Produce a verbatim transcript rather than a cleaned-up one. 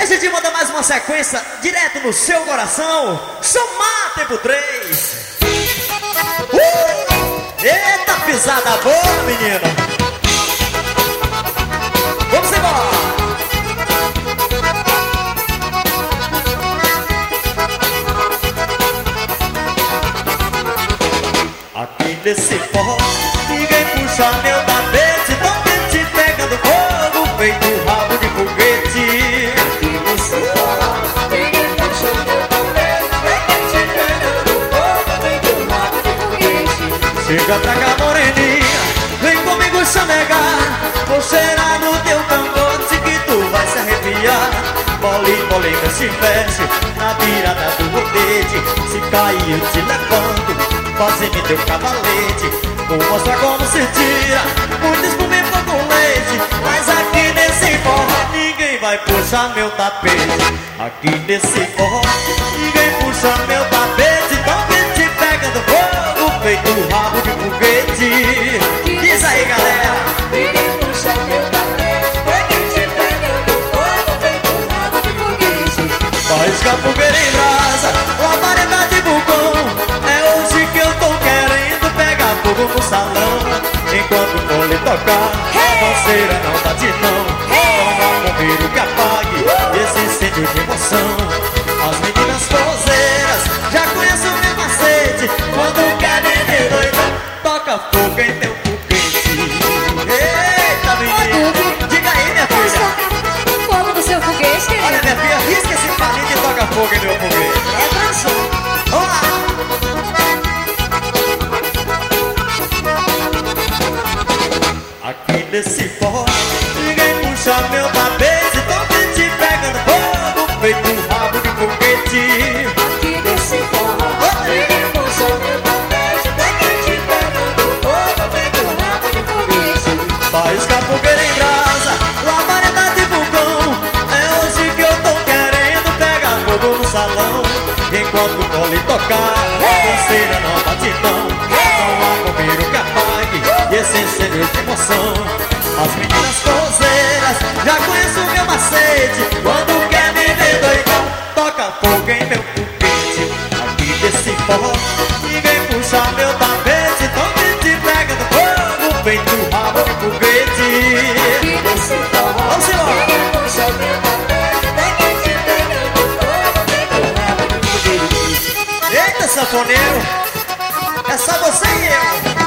a gente manda mais uma sequência direto no seu coração. Somar tempo três. Uh! Eita pisada boa, menina. Vamos embora. Aqui nesse forró ninguém puxa meu tapete, tô te pegando fogo, feito rabo de foguete. Aqui nesse forró ninguém puxa meu tapete, te pegando fogo, feito rabo de foguete. Chega pra cá, moreninha, vem comigo chamegar, vou cheirar no teu cangote que tu vai se arrepiar. Bole, bole, mexe, mexe, na virada do rodete. Se cair eu te levanto, faze-me teu cavalete. Vou mostrar como se tira muito espuma e pouco leite. Mas aqui nesse forró ninguém vai puxar meu tapete. Aqui nesse forró ninguém puxa meu tapete. Então vem te pegando fogo, feito rabo de foguete. Diz aí, galera. Ninguém puxa meu tapete, ninguém te pegando fogo, feito rabo de foguete. Faz capoeira em brasa, uma variedade de vulcão. É hoje que eu tô querendo pegar fogo no salão. Enquanto for lhe tocar, a banceira não bate não. Toma bombeiro que apague esse incêndio de emoção. As meninas forrozeiras já conhecem o meu macete. Quando querem de doida, toca fogo em teu foguete. Eita, menina, diga aí, minha Posso filha. tocar fogo no seu foguete, querido? Olha, minha filha, risca esse palito e toca fogo em meu foguete. É canção. Vamos lá. Aqui nesse forró ninguém puxa meu tapete. Tô te pegando fogo, feito um rabo de foguete. Aqui nesse forró ninguém puxa meu tapete, ninguém te pegando fogo, feito rabo de foguete. Faz capoeira em brasa, lá variedade de vulcão. É hoje que eu tô querendo pegar fogo no salão. Enquanto o colo tocar, a banceira não bate não. Não há bombeiro que apague esse incêndio de emoção. As meninas forrozeiras já conhecem o meu macete. Quando quer me ver doidão, toca fogo em meu foguete. Aqui desse forró ninguém puxa meu tapete. Tô te pegando fogo, feito rabo de foguete. Aqui nesse forró Vamos embora. ninguém puxa meu tapete, ninguém te pegando fogo, feito rabo de foguete. Eita, sanfoneiro, é só você e eu.